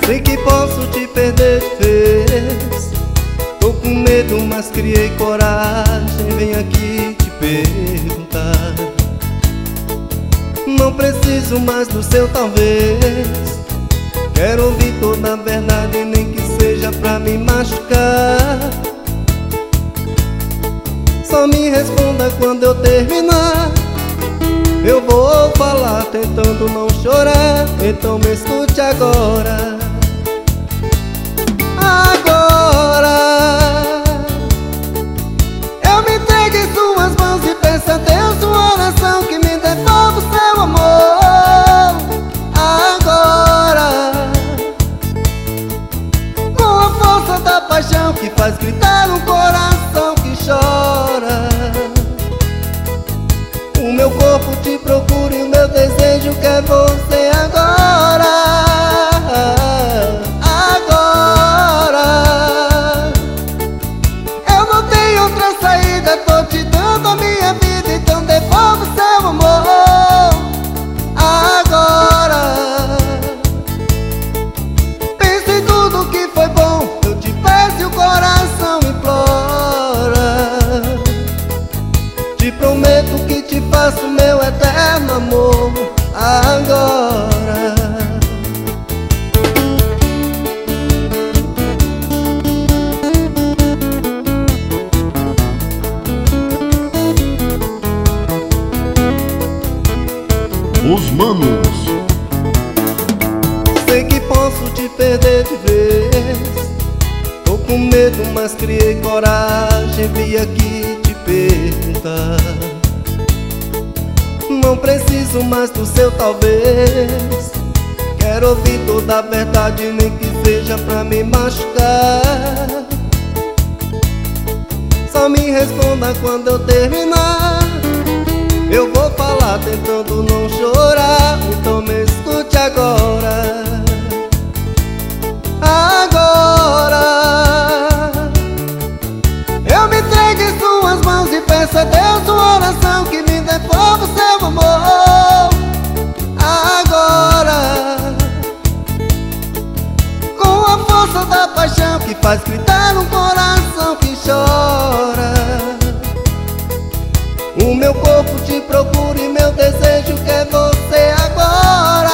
Sei que posso te perder de vez. Tô com medo, mas criei coragem. Vem aqui te perguntar. Não preciso mais do seu talvez. Quero ouvir toda a verdade, nem que seja pra me machucar. Só me responda quando eu terminar. Eu vou falar tentando não chorar. Então me escute agora. Agora eu me entrego em suas mãos e peço a Deus uma oração que me devolva o seu amor. Agora, com a força da paixão que faz gritar um coração que chora. O meu corpo te procura e o meu desejo quer você agora. Agora eu não tenho outra saída, tô te dando a minha vida, então devolva o seu amor. Agora pense em tudo que foi bom, eu te peço e o coração implora. Te prometo que te faço meu eterno amor agora. Os Manos. Sei que posso te perder de vez. Tô com medo, mas criei coragem. Vim aqui te perguntar. Não preciso mais do seu talvez. Quero ouvir toda a verdade, nem que seja pra me machucar. Só me responda quando eu terminar. Eu vou falar tentando não chorar. Então me escute agora. Agora eu me entrego em suas mãos e peço a Deus uma oração que me devolva o seu amor. Agora, com a força da paixão que faz gritar um coração que chora. O meu corpo te procura e meu desejo quer você agora.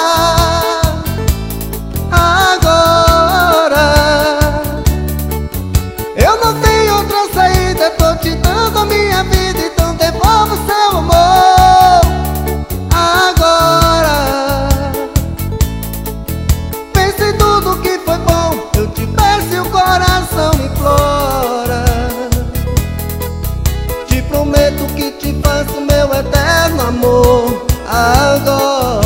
Agora eu não tenho outra saída, tô te dando a minha vida, então devolva o seu amor. Agora pense em tudo que foi bom, eu te peço e o coração implora. Te prometo que te faço meu eterno amor agora.